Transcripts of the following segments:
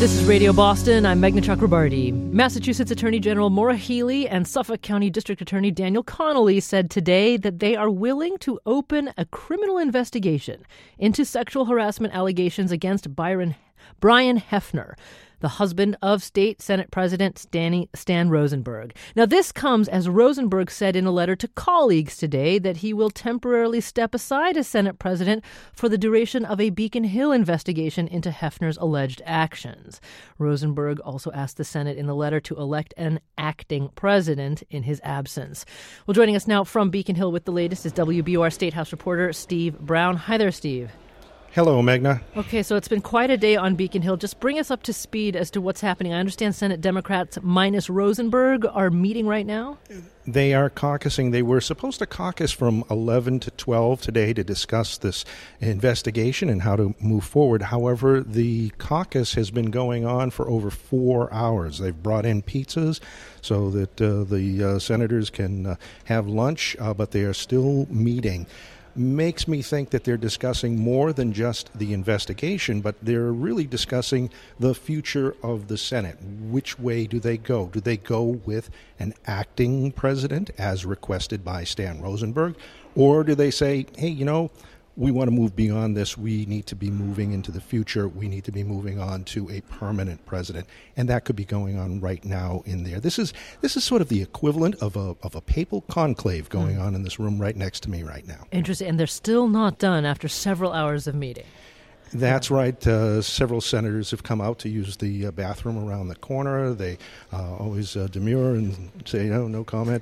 This is Radio Boston. I'm Meghna Chakrabarti. Massachusetts Attorney General Maura Healey and Suffolk County District Attorney Daniel Connolly said today that they are willing to open a criminal investigation into sexual harassment allegations against Brian Hefner, the husband of State Senate President Stan Rosenberg. Now, this comes as Rosenberg said in a letter to colleagues today that he will temporarily step aside as Senate President for the duration of a Beacon Hill investigation into Hefner's alleged actions. Rosenberg also asked the Senate in the letter to elect an acting president in his absence. Well, joining us now from Beacon Hill with the latest is WBUR State House reporter Steve Brown. Hi there, Steve. Hello, Meghna. Okay, so it's been quite a day on Beacon Hill. Just bring us up to speed as to what's happening. I understand Senate Democrats minus Rosenberg are meeting right now? They are caucusing. They were supposed to caucus from 11 to 12 today to discuss this investigation and how to move forward. However, the caucus has been going on for over 4 hours. They've brought in pizzas so that the senators can have lunch, but they are still meeting. Makes me think that they're discussing more than just the investigation, but they're really discussing the future of the Senate. Which way do they go? Do they go with an acting president as requested by Stan Rosenberg? Or do they say, hey, we want to move beyond this. We need to be moving into the future. We need to be moving on to a permanent president. And that could be going on right now in there. This is sort of the equivalent of a papal conclave going on in this room right next to me right now. Interesting. And they're still not done after several hours of meeting. That's right. Several senators have come out to use the bathroom around the corner. They always demur and say, no comment,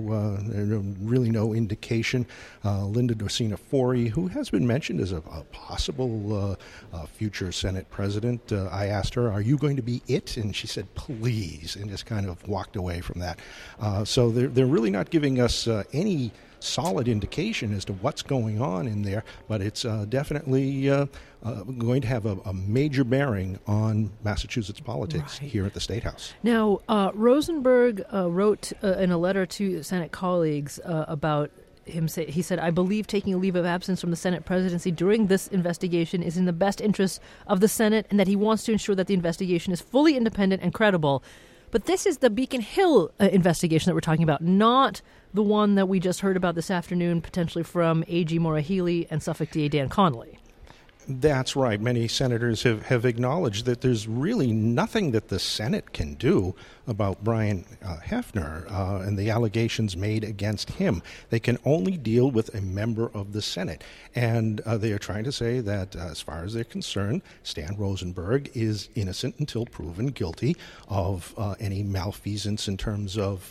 really no indication. Linda Dorsina-Forey, who has been mentioned as a possible future Senate president, I asked her, are you going to be it? And she said, please, and just kind of walked away from that. So they're really not giving us any solid indication as to what's going on in there, but it's definitely going to have a major bearing on Massachusetts politics here at the State House. Now, Rosenberg wrote in a letter to Senate colleagues about him. He said, I believe taking a leave of absence from the Senate presidency during this investigation is in the best interest of the Senate, and that he wants to ensure that the investigation is fully independent and credible. But this is the Beacon Hill investigation that we're talking about, not the one that we just heard about this afternoon, potentially from AG Maura Healey and Suffolk DA Dan Connolly. That's right. Many senators have acknowledged that there's really nothing that the Senate can do about Brian Hefner and the allegations made against him. They can only deal with a member of the Senate. And they are trying to say that, as far as they're concerned, Stan Rosenberg is innocent until proven guilty of any malfeasance in terms of,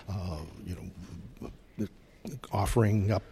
offering up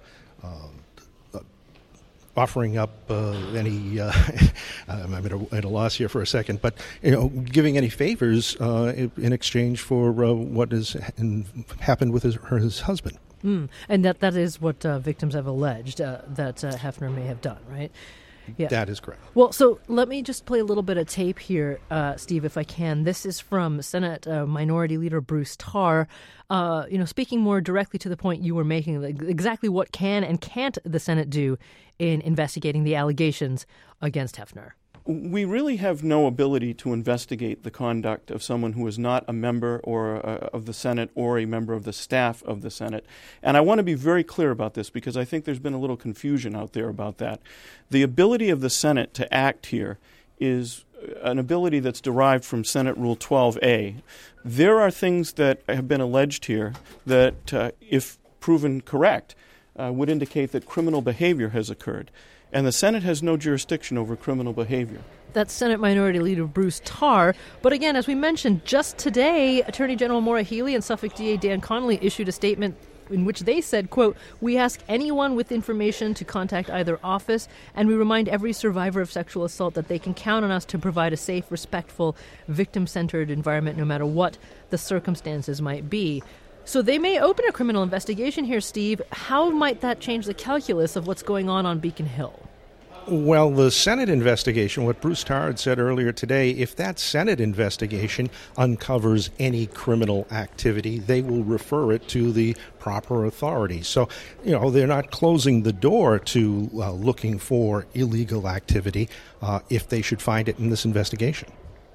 any, I'm at a loss here for a second, but giving any favors in exchange for what has happened with his husband. And that is what victims have alleged that Hefner may have done, right? Yeah. That is correct. Well, so let me just play a little bit of tape here, Steve, if I can. This is from Senate Minority Leader Bruce Tarr, speaking more directly to the point you were making, like exactly what can and can't the Senate do in investigating the allegations against Hefner. We really have no ability to investigate the conduct of someone who is not a member of the Senate or a member of the staff of the Senate. And I want to be very clear about this because I think there's been a little confusion out there about that. The ability of the Senate to act here is an ability that's derived from Senate Rule 12A. There are things that have been alleged here that, if proven correct, would indicate that criminal behavior has occurred. And the Senate has no jurisdiction over criminal behavior. That's Senate Minority Leader Bruce Tarr. But again, as we mentioned, just today, Attorney General Maura Healey and Suffolk DA Dan Connolly issued a statement in which they said, quote, we ask anyone with information to contact either office, and we remind every survivor of sexual assault that they can count on us to provide a safe, respectful, victim-centered environment no matter what the circumstances might be. So they may open a criminal investigation here, Steve. How might that change the calculus of what's going on Beacon Hill? Well, the Senate investigation, what Bruce Tarr had said earlier today, if that Senate investigation uncovers any criminal activity, they will refer it to the proper authorities. So, they're not closing the door to looking for illegal activity if they should find it in this investigation.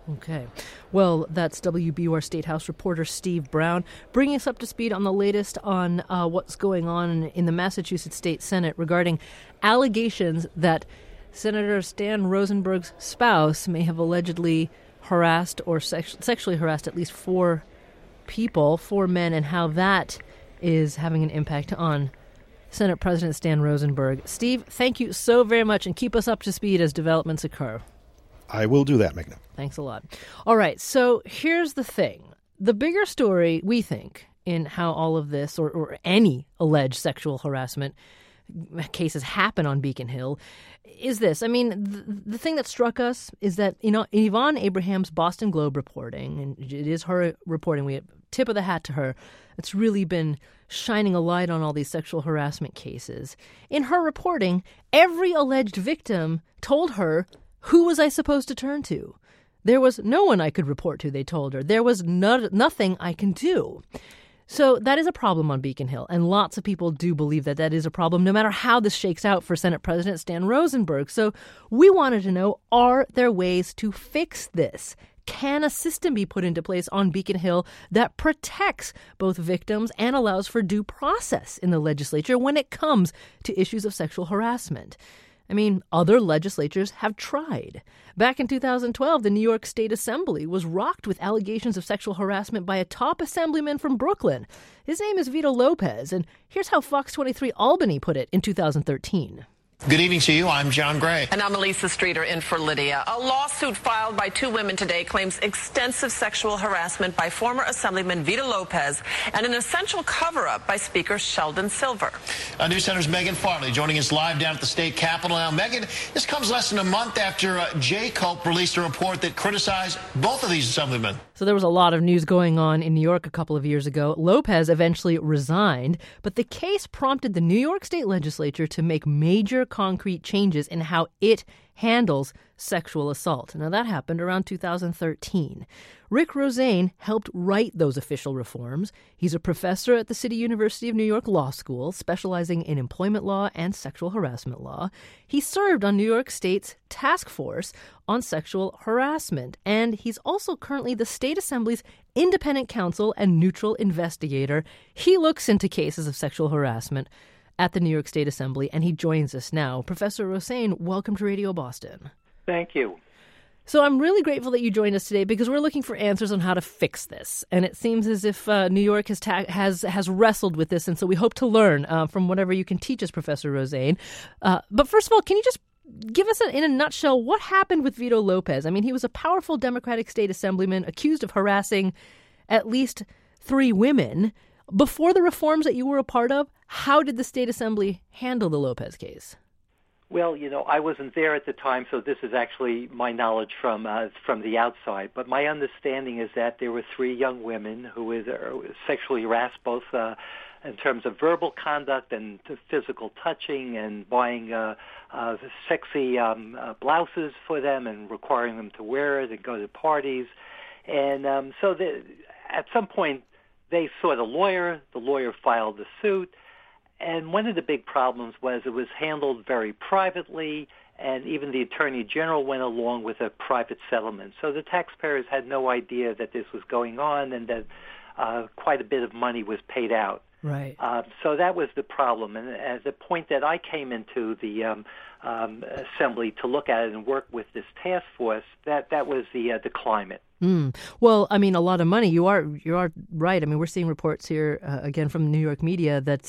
Okay. Well, that's WBUR State House reporter Steve Brown bringing us up to speed on the latest on what's going on in the Massachusetts State Senate regarding allegations that Senator Stan Rosenberg's spouse may have allegedly harassed or sexually harassed at least 4 men, and how that is having an impact on Senate President Stan Rosenberg. Steve, thank you so very much, and keep us up to speed as developments occur. I will do that, Meghna. Thanks a lot. All right, so here's the thing. The bigger story, we think, in how all of this or any alleged sexual harassment cases happen on Beacon Hill is this. I mean, the thing that struck us is that, Yvonne Abraham's Boston Globe reporting, and it is her reporting, we tip of the hat to her, it's really been shining a light on all these sexual harassment cases. In her reporting, every alleged victim told her, who was I supposed to turn to? There was no one I could report to, they told her. There was nothing I can do. So that is a problem on Beacon Hill, and lots of people do believe that that is a problem, no matter how this shakes out for Senate President Stan Rosenberg. So we wanted to know, are there ways to fix this? Can a system be put into place on Beacon Hill that protects both victims and allows for due process in the legislature when it comes to issues of sexual harassment? I mean, other legislatures have tried. Back in 2012, the New York State Assembly was rocked with allegations of sexual harassment by a top assemblyman from Brooklyn. His name is Vito Lopez, and here's how Fox 23 Albany put it in 2013. Good evening to you. I'm John Gray. And I'm Elisa Streeter in for Lydia. A lawsuit filed by 2 women today claims extensive sexual harassment by former Assemblyman Vito Lopez and an essential cover-up by Speaker Sheldon Silver. News Center's Megan Farley joining us live down at the state capitol. Now, Megan, this comes less than a month after Jay Culp released a report that criticized both of these assemblymen. So there was a lot of news going on in New York a couple of years ago. Lopez eventually resigned, but the case prompted the New York State Legislature to make major concrete changes in how it handles sexual assault. Now, that happened around 2013. Rick Roseanne helped write those official reforms. He's a professor at the City University of New York Law School, specializing in employment law and sexual harassment law. He served on New York State's task force on sexual harassment, and he's also currently the State Assembly's independent counsel and neutral investigator. He looks into cases of sexual harassment at the New York State Assembly, and he joins us now. Professor Roseanne, welcome to Radio Boston. Thank you. So I'm really grateful that you joined us today because we're looking for answers on how to fix this. And it seems as if New York has wrestled with this, and so we hope to learn from whatever you can teach us, Professor Roseanne. But first of all, can you just give us, in a nutshell, what happened with Vito Lopez? I mean, he was a powerful Democratic state assemblyman accused of harassing at least 3 women. Before the reforms that you were a part of, how did the state assembly handle the Lopez case? Well, I wasn't there at the time, so this is actually my knowledge from the outside. But my understanding is that there were 3 young women who were sexually harassed, both in terms of verbal conduct and physical touching, and buying sexy blouses for them and requiring them to wear it and go to parties. And at some point, they saw the lawyer filed the suit, and one of the big problems was it was handled very privately, and even the Attorney General went along with a private settlement. So the taxpayers had no idea that this was going on and that quite a bit of money was paid out. Right. So that was the problem. And at the point that I came into the assembly to look at it and work with this task force, that was the climate. Well, I mean, a lot of money. You are right. I mean, we're seeing reports here again from New York media that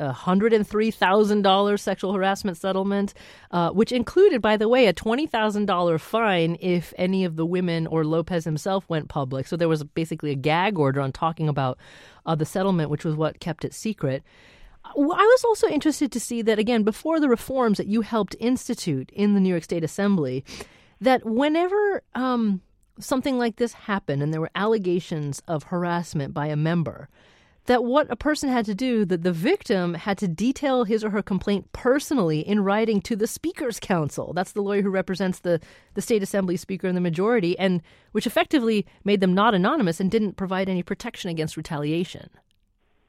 $103,000 sexual harassment settlement, which included, by the way, a $20,000 fine if any of the women or Lopez himself went public. So there was basically a gag order on talking about the settlement, which was what kept it secret. I was also interested to see that, again, before the reforms that you helped institute in the New York State Assembly, that whenever something like this happened and there were allegations of harassment by a member, that what a person had to do, that the victim had to detail his or her complaint personally in writing to the Speaker's Counsel. That's the lawyer who represents the State Assembly Speaker and the majority, and which effectively made them not anonymous and didn't provide any protection against retaliation.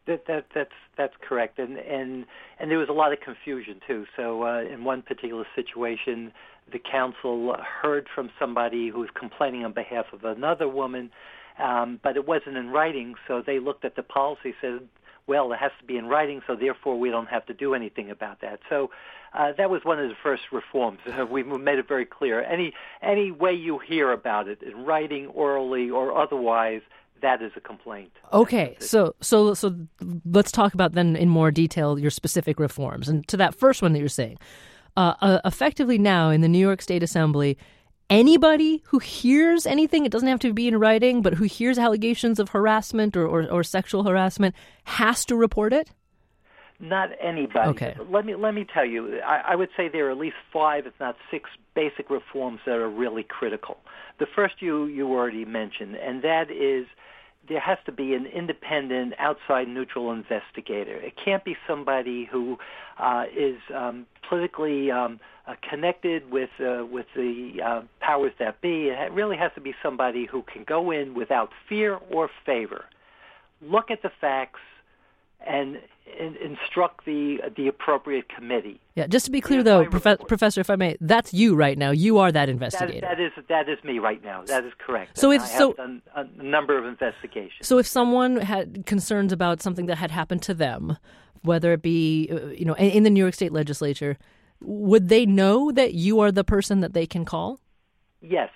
That's correct, and there was a lot of confusion too. So in one particular situation, the council heard from somebody who was complaining on behalf of another woman, but it wasn't in writing. So they looked at the policy, said, well, it has to be in writing, so therefore we don't have to do anything about that. So that was one of the first reforms. We made it very clear. Any way you hear about it, in writing, orally, or otherwise, that is a complaint. Okay, so let's talk about then in more detail your specific reforms. And to that first one that you're saying, effectively now in the New York State Assembly, anybody who hears anything, it doesn't have to be in writing, but who hears allegations of harassment or sexual harassment has to report it? Not anybody. Okay. Let me tell you, I would say there are at least 5, if not 6, basic reforms that are really critical. The first you already mentioned, and that is there has to be an independent, outside, neutral investigator. It can't be somebody who is politically connected with the powers that be. It really has to be somebody who can go in without fear or favor, look at the facts, and instruct the appropriate committee. Yeah, just to be clear, though, Professor, if I may, that's you right now. You are that investigator. That is me right now. That is correct. So I have done a number of investigations. So if someone had concerns about something that had happened to them, whether it be in the New York State Legislature, would they know that you are the person that they can call? Yes.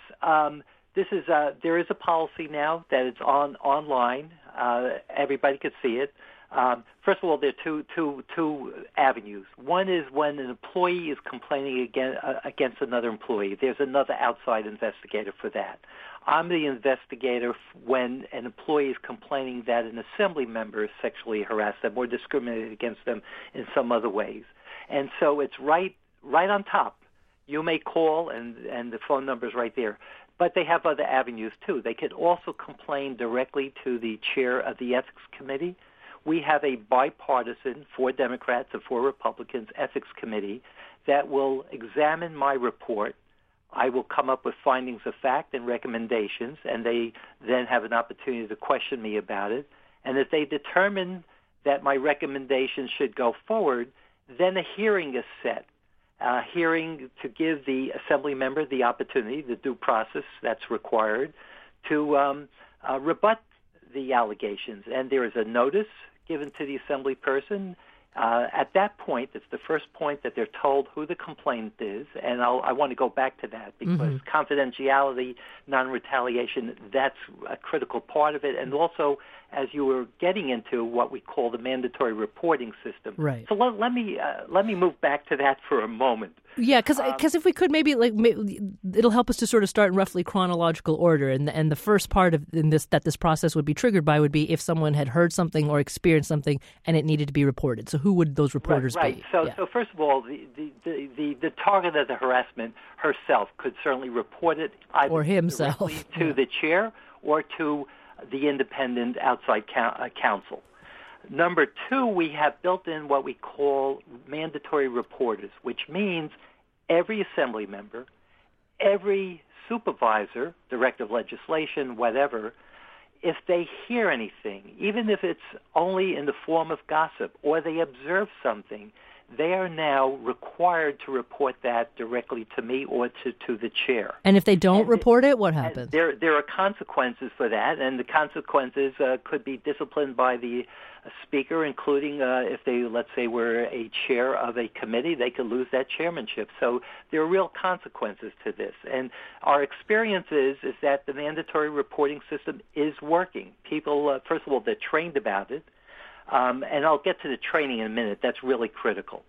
There is a policy now that it's online. Everybody could see it. First of all, there are two avenues. One is when an employee is complaining against another employee. There's another outside investigator for that. I'm the investigator when an employee is complaining that an assembly member sexually harassed them or discriminated against them in some other ways. And so it's right on top. You may call, and the phone number is right there. But they have other avenues, too. They could also complain directly to the chair of the Ethics Committee. We have a bipartisan, 4 Democrats and 4 Republicans, Ethics Committee that will examine my report. I will come up with findings of fact and recommendations, and they then have an opportunity to question me about it. And if they determine that my recommendations should go forward, then a hearing is set. Hearing to give the assembly member the opportunity, the due process that's required, to rebut the allegations. And there is a notice given to the assembly person. At that point, it's the first point that they're told who the complainant is, and I want to go back to that because confidentiality, non-retaliation, that's a critical part of it, and also as you were getting into what we call the mandatory reporting system. Right. So let me move back to that for a moment. Yeah, because if we could maybe it'll help us to sort of start in roughly chronological order, and the first part of this process would be triggered by would be if someone had heard something or experienced something and it needed to be reported. So who would those reporters be? So first of all, the target of the harassment herself could certainly report it either or himself directly to the chair or to the independent outside counsel. Number 2, we have built in what we call mandatory reporters, which means every assembly member, every supervisor, director of legislation, whatever, if they hear anything, even if it's only in the form of gossip or they observe something, they are now required to report that directly to me or to the chair. And if they don't report it, what happens? There are consequences for that, and the consequences could be disciplined by the speaker, including if they, let's say, were a chair of a committee, they could lose that chairmanship. So there are real consequences to this. And our experience is that the mandatory reporting system is working. People, first of all, they're trained about it. And I'll get to the training in a minute. That's really critical.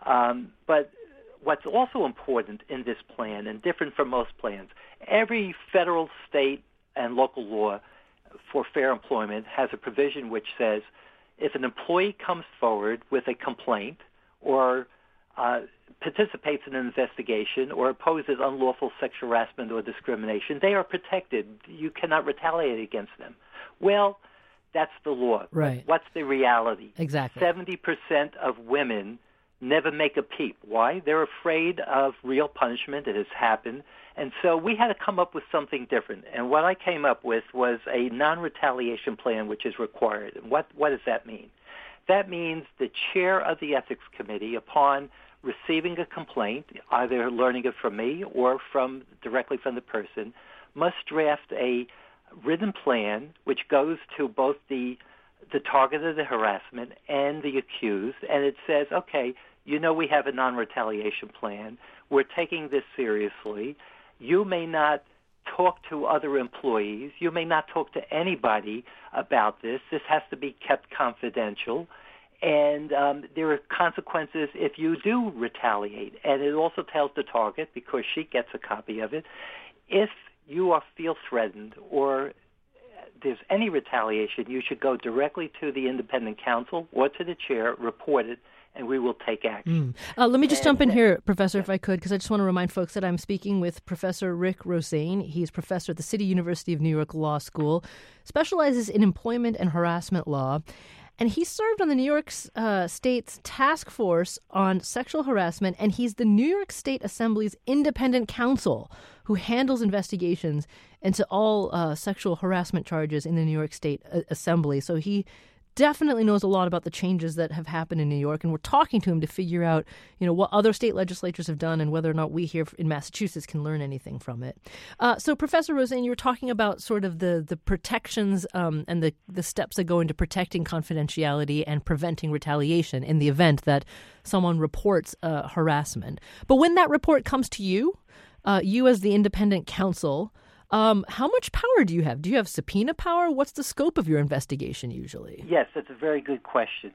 But what's also important in this plan, and different from most plans, every federal, state, and local law for fair employment has a provision which says if an employee comes forward with a complaint or participates in an investigation or opposes unlawful sexual harassment or discrimination, they are protected. You cannot retaliate against them. Well, that's the law. Right. What's the reality? Exactly. 70% of women never make a peep. Why? They're afraid of real punishment. It has happened. And so we had to come up with something different. And what I came up with was a non-retaliation plan which is required. And what does that mean? that means the chair of the Ethics Committee, upon receiving a complaint, either learning it from me or directly from the person, must draft a written plan which goes to both the target of the harassment and the accused, and it says, okay, we have a non-retaliation plan. We're taking this seriously. You may not talk to other employees. You may not talk to anybody about this. This has to be kept confidential. And there are consequences if you do retaliate. And it also tells the target, because she gets a copy of it, if you feel threatened or there's any retaliation, you should go directly to the independent counsel or to the chair, report it, and we will take action. Let me just jump in here, Professor, if I could, because I just want to remind folks that I'm speaking with Professor Rick Rosane. He's professor at the City University of New York Law School, specializes in employment and harassment law, and he served on the New York State's Task Force on Sexual Harassment, and he's the New York State Assembly's independent counsel who handles investigations into all sexual harassment charges in the New York State Assembly. So he definitely knows a lot about the changes that have happened in New York, and we're talking to him to figure out, what other state legislatures have done and whether or not we here in Massachusetts can learn anything from it. So, Professor Rosane, you were talking about sort of the protections and the steps that go into protecting confidentiality and preventing retaliation in the event that someone reports harassment. But when that report comes to you, you as the independent counsel, how much power do you have? Do you have subpoena power? What's the scope of your investigation usually? Yes, that's a very good question.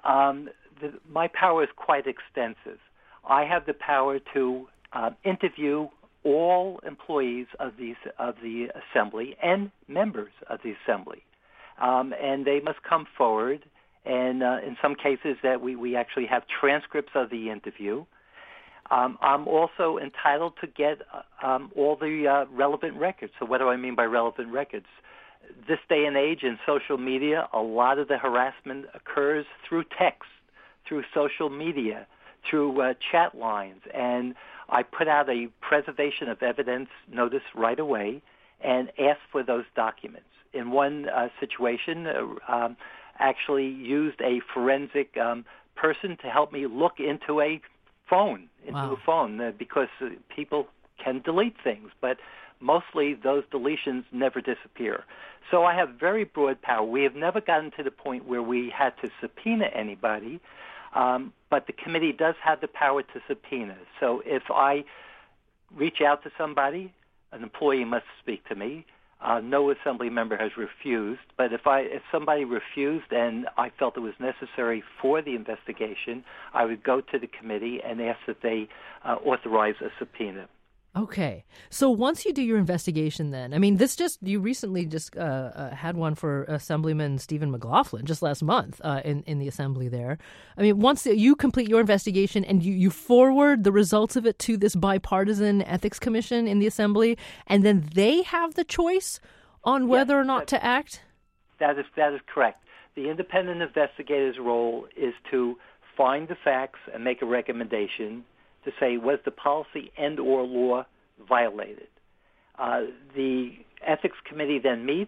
My power is quite extensive. I have the power to interview all employees of the Assembly and members of the Assembly, and they must come forward. And in some cases, that we actually have transcripts of the interview. I'm also entitled to get all the relevant records. So what do I mean by relevant records? This day and age in social media, a lot of the harassment occurs through text, through social media, through chat lines. And I put out a preservation of evidence notice right away and asked for those documents. In one situation, actually used a forensic person to help me look into a phone, because people can delete things, but mostly those deletions never disappear. So I have very broad power. We have never gotten to the point where we had to subpoena anybody, but the committee does have the power to subpoena. So if I reach out to somebody, an employee must speak to me. No Assembly member has refused, but if somebody refused and I felt it was necessary for the investigation, I would go to the committee and ask that they authorize a subpoena. Okay. So once you do your investigation then, you recently just had one for Assemblyman Stephen McLaughlin just last month in the Assembly there. Once you complete your investigation and you forward the results of it to this bipartisan ethics commission in the Assembly, and then they have the choice on whether or not to act? That is correct. The independent investigator's role is to find the facts and make a recommendation to say, was the policy and or law violated? The ethics committee then meets,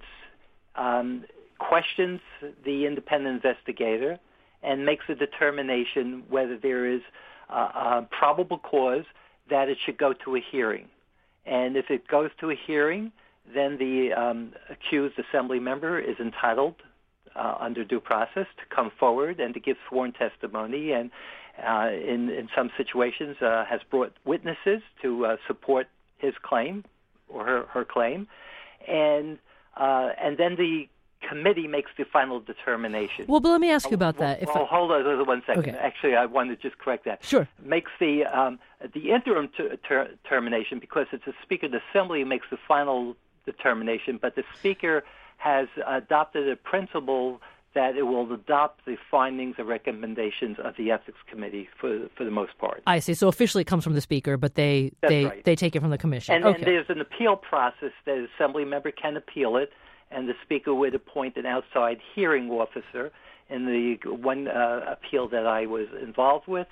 questions the independent investigator, and makes a determination whether there is a probable cause that it should go to a hearing. And if it goes to a hearing, then the accused Assembly member is entitled under due process to come forward and to give sworn testimony, and in some situations has brought witnesses to support his claim or her claim, and then the committee makes the final determination. Well, but let me ask you about that. Hold on 1 second. Okay. Actually, I wanted to just correct that. Sure. Makes the interim determination, because it's the Speaker of the Assembly who makes the final determination, but the Speaker has adopted a principle that it will adopt the findings and recommendations of the Ethics Committee for the most part. I see. So officially it comes from the Speaker, but they take it from the Commission. And then there's an appeal process that an Assembly member can appeal it, and the Speaker would appoint an outside hearing officer. In the one appeal that I was involved with,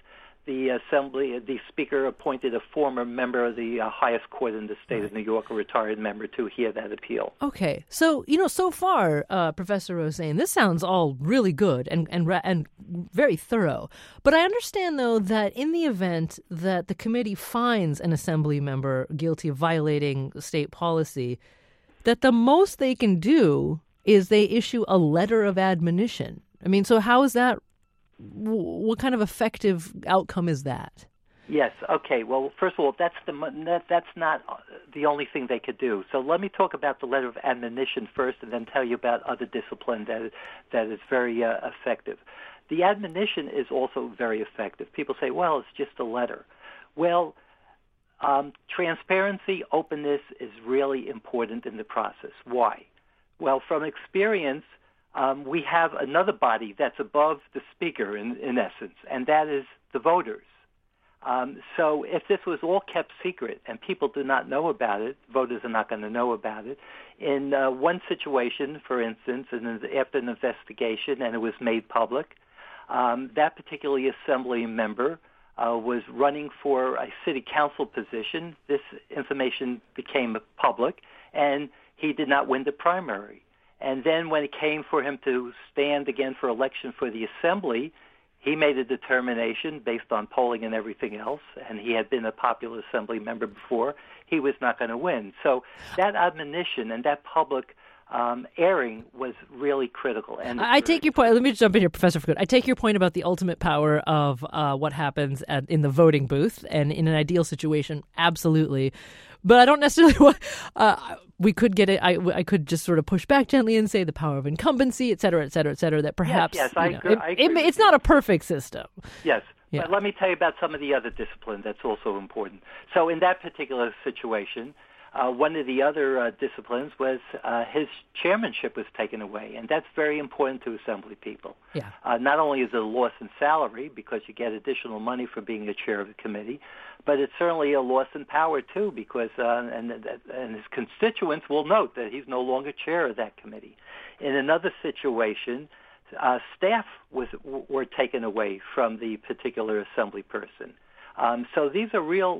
the speaker appointed a former member of the highest court in the state of New York, a retired member, to hear that appeal. Okay. So, so far, Professor Rosain, this sounds all really good and very thorough. But I understand, though, that in the event that the committee finds an assembly member guilty of violating state policy, that the most they can do is they issue a letter of admonition. I mean, so how is that? What kind of effective outcome is that? Yes. Okay. Well, first of all, that's not the only thing they could do. So let me talk about the letter of admonition first, and then tell you about other discipline that is very effective. The admonition is also very effective. People say, "Well, it's just a letter." Well, transparency, openness is really important in the process. Why? Well, from experience, we have another body that's above the speaker, in essence, and that is the voters. So if this was all kept secret and people do not know about it, voters are not going to know about it. In one situation, for instance, after an investigation and it was made public, that particular assembly member was running for a city council position. This information became public, and he did not win the primary. And then when it came for him to stand again for election for the assembly, he made a determination based on polling and everything else, and he had been a popular assembly member before, he was not going to win. So that admonition and that public airing was really critical. And I take your point. Let me jump in here, Professor Foote. I take your point about the ultimate power of what happens in the voting booth, and in an ideal situation, absolutely. But I don't necessarily want. We could get it. I could just sort of push back gently and say the power of incumbency, et cetera, et cetera, et cetera. That perhaps I agree it's not a perfect system. Yes. Yeah. But let me tell you about some of the other disciplines that's also important. So in that particular situation, one of the other disciplines was his chairmanship was taken away, and that's very important to assembly people. Yeah. Not only is it a loss in salary because you get additional money for being the chair of the committee, but it's certainly a loss in power too, because and his constituents will note that he's no longer chair of that committee. In another situation, staff were taken away from the particular assembly person. So these are real.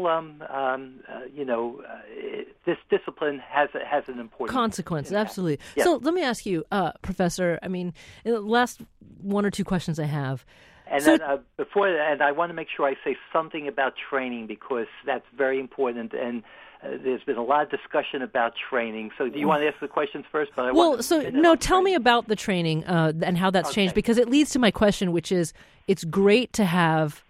This discipline has an important consequence. Absolutely. Yes. So let me ask you, Professor. I mean, in the last one or two questions I have. And so, then I want to make sure I say something about training because that's very important. And there's been a lot of discussion about training. So do you want to ask the questions first? But tell me about the training and how that's changed, because it leads to my question, which is, it's great to have.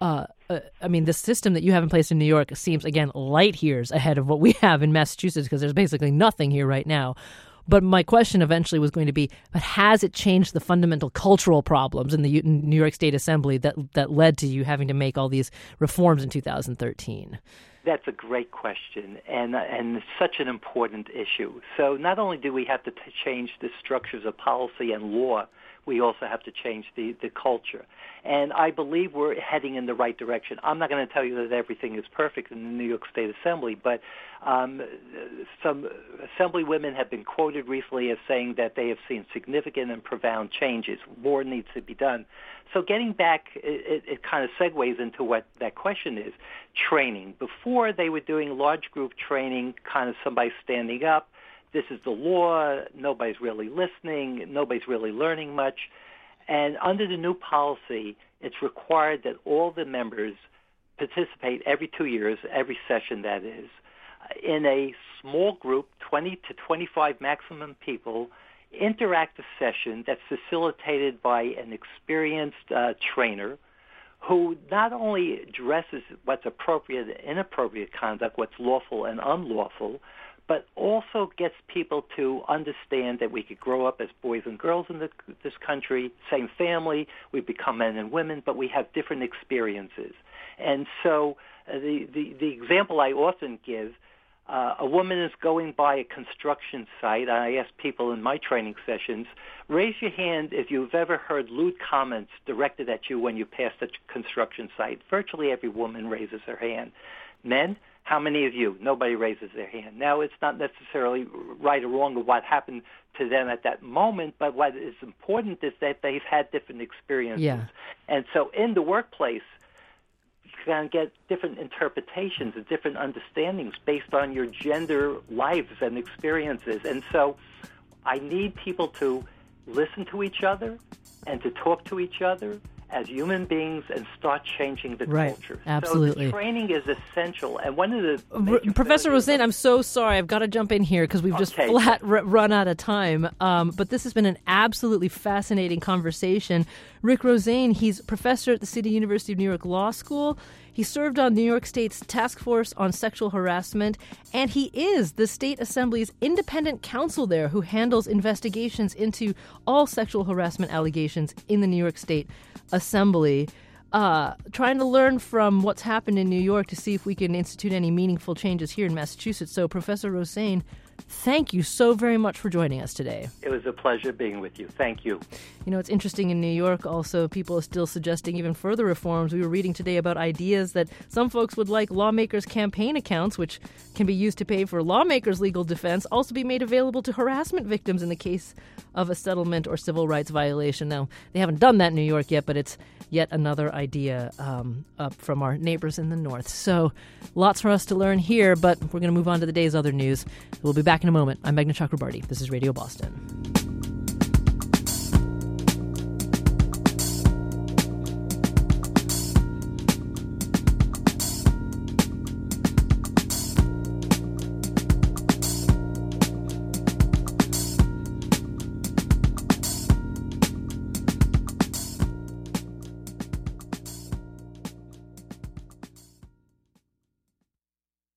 The system that you have in place in New York seems, again, light years ahead of what we have in Massachusetts, because there's basically nothing here right now. But my question eventually was going to be, but has it changed the fundamental cultural problems in the New York State Assembly that led to you having to make all these reforms in 2013? That's a great question, and such an important issue. So not only do we have to change the structures of policy and law, we also have to change the culture. And I believe we're heading in the right direction. I'm not going to tell you that everything is perfect in the New York State Assembly, but some assembly women have been quoted recently as saying that they have seen significant and profound changes. More needs to be done. So getting back, it kind of segues into what that question is, training. Before, they were doing large group training, kind of somebody standing up. This is the law. Nobody's really listening. Nobody's really learning much. And under the new policy, it's required that all the members participate every 2 years, every session that is, in a small group, 20 to 25 maximum people, interactive session that's facilitated by an experienced trainer who not only addresses what's appropriate and inappropriate conduct, what's lawful and unlawful, but also gets people to understand that we could grow up as boys and girls in this country, same family, we become men and women, but we have different experiences. And so the example I often give, a woman is going by a construction site. I ask people in my training sessions, raise your hand if you've ever heard lewd comments directed at you when you pass a construction site. Virtually every woman raises her hand. Men, how many of you? Nobody raises their hand. Now, it's not necessarily right or wrong of what happened to them at that moment, but what is important is that they've had different experiences. Yeah. And so in the workplace, going to get different interpretations and different understandings based on your gender lives and experiences. And so I need people to listen to each other and to talk to each other as human beings and start changing the culture. Absolutely. So the training is essential. And one of the Professor Rosen, I'm so sorry. I've got to jump in here because we've just flat run out of time. But this has been an absolutely fascinating conversation. Rick Rosen, he's professor at the City University of New York Law School. He served on New York State's Task Force on Sexual Harassment, and he is the State Assembly's independent counsel there who handles investigations into all sexual harassment allegations in the New York State Assembly. Trying to learn from what's happened in New York to see if we can institute any meaningful changes here in Massachusetts. So, Professor Rosen, thank you so very much for joining us today. It was a pleasure being with you. Thank you. You know, it's interesting in New York also, people are still suggesting even further reforms. We were reading today about ideas that some folks would like lawmakers' campaign accounts, which can be used to pay for lawmakers' legal defense, also be made available to harassment victims in the case of a settlement or civil rights violation. Now, they haven't done that in New York yet, but it's yet another idea up from our neighbors in the north. So lots for us to learn here, but we're going to move on to the day's other news. We'll be back in a moment. I'm Meghna Chakrabarti. This is Radio Boston.